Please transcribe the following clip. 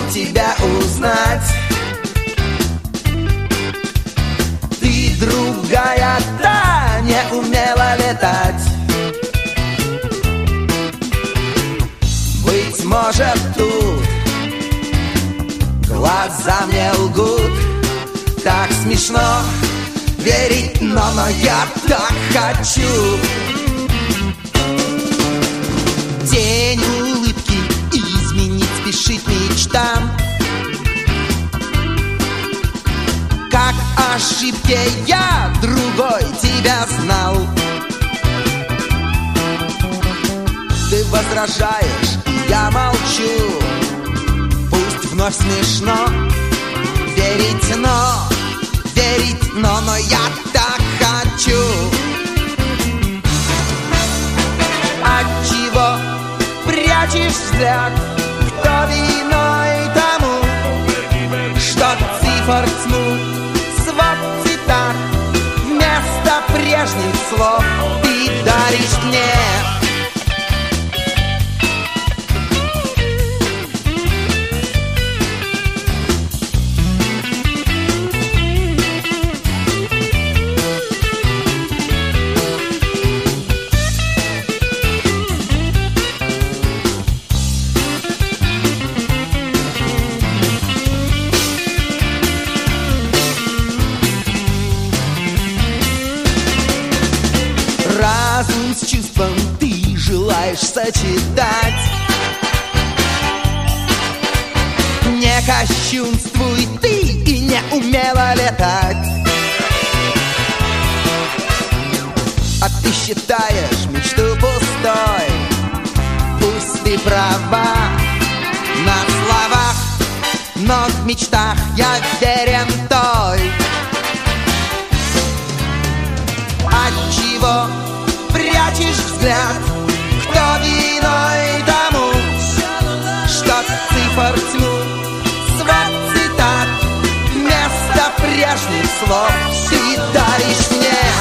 тебя узнать. Ты другая, та не умела летать. Быть может, тут глаза мне лгут. Так смешно верить, но я так хочу. Тень улыбки изменить спешит мечтам. Как ошибки я другой тебя знал. Ты возражаешь, и я молчу. Пусть вновь смешно верить, но я так хочу. Отчего прячешь взгляд? Кто виной тому, что цифр тьму, свод цитат вместо прежних слов ты даришь мне? Разум с чувством ты желаешь сочетать. Не кощунствуй ты и не умела летать. А ты считаешь мечту пустой. Пусть ты права на словах, но в мечтах я верен той. Отчего прячешь взгляд? Кто виной тому, что цифр тьму, свод цитат вместо прежних слов ты даришь мне?